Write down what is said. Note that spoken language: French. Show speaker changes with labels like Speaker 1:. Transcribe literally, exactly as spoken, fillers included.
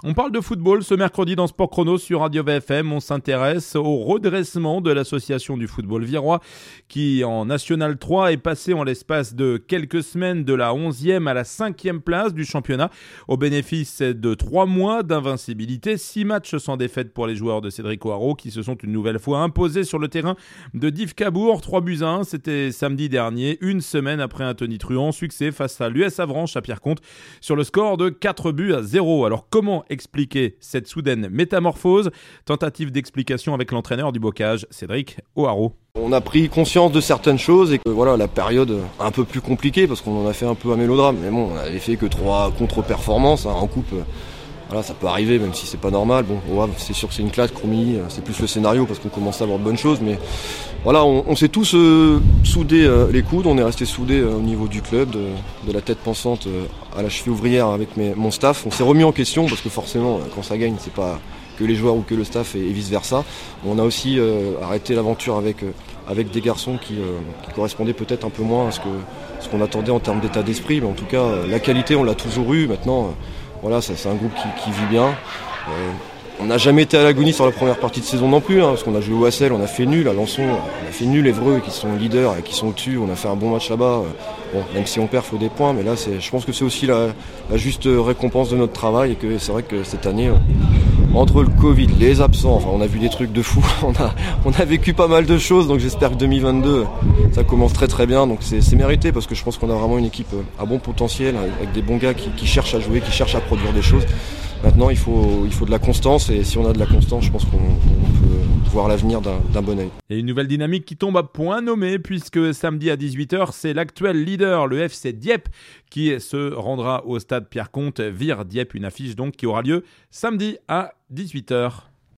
Speaker 1: On parle de football ce mercredi dans Sport Chrono sur Radio V F M. On s'intéresse au redressement de l'association du football virois qui en National trois est passé en l'espace de quelques semaines de la onzième à la cinquième place du championnat au bénéfice de trois mois d'invincibilité. Six matchs sans défaite pour les joueurs de Cédric O'Haraud qui se sont une nouvelle fois imposés sur le terrain de Div Cabourg. trois buts à un, c'était samedi dernier, une semaine après un tonitruant succès face à l'U S Avranches à Pierreconte sur le score de quatre buts à zéro. Alors comment expliquer cette soudaine métamorphose? Tentative d'explication avec l'entraîneur du Bocage, Cédric O'Haraud.
Speaker 2: On a pris conscience de certaines choses et que voilà, la période un peu plus compliquée parce qu'on en a fait un peu un mélodrame. Mais bon, on avait fait que trois contre-performances hein, en coupe. Voilà, ça peut arriver même si c'est pas normal. Bon, ouais, c'est sûr que c'est une classe, Cromilly, c'est plus le scénario parce qu'on commence à avoir de bonnes choses. Mais voilà, on, on s'est tous euh, soudés euh, les coudes, on est restés soudés euh, au niveau du club, de, de la tête pensante euh, à la cheville ouvrière avec mes, mon staff. On s'est remis en question parce que forcément, quand ça gagne, c'est pas que les joueurs ou que le staff et, et vice versa. On a aussi euh, arrêté l'aventure avec, euh, avec des garçons qui, euh, qui correspondaient peut-être un peu moins à ce, que, ce qu'on attendait en termes d'état d'esprit. Mais en tout cas, euh, la qualité, on l'a toujours eue. Maintenant. Euh, Voilà, ça, c'est un groupe qui, qui vit bien. Euh, on n'a jamais été à l'agonie sur la première partie de saison non plus, hein, parce qu'on a joué au Hassel, on a fait nul, à Lançon, on a fait nul, Évreux qui sont leaders et qui sont au-dessus, on a fait un bon match là-bas. Bon, même si on perd, il faut des points, mais là, c'est, je pense que c'est aussi la, la juste récompense de notre travail et que c'est vrai que cette année, entre le Covid, les absents, enfin, on a vu des trucs de fou, on a, on a vécu pas mal de choses, donc j'espère que deux mille vingt-deux, ça commence très très bien, donc c'est, c'est mérité parce que je pense qu'on a vraiment une équipe à bon potentiel, avec des bons gars qui, qui cherchent à jouer, qui cherchent à produire des choses. Maintenant, il faut, il faut de la constance et si on a de la constance, je pense qu'on on peut voir l'avenir d'un, d'un bon œil.
Speaker 1: Et une nouvelle dynamique qui tombe à point nommé puisque samedi à dix-huit heures, c'est l'actuel leader, le F C Dieppe, qui se rendra au stade Pierreconte. Vire Dieppe, une affiche donc qui aura lieu samedi à dix-huit heures.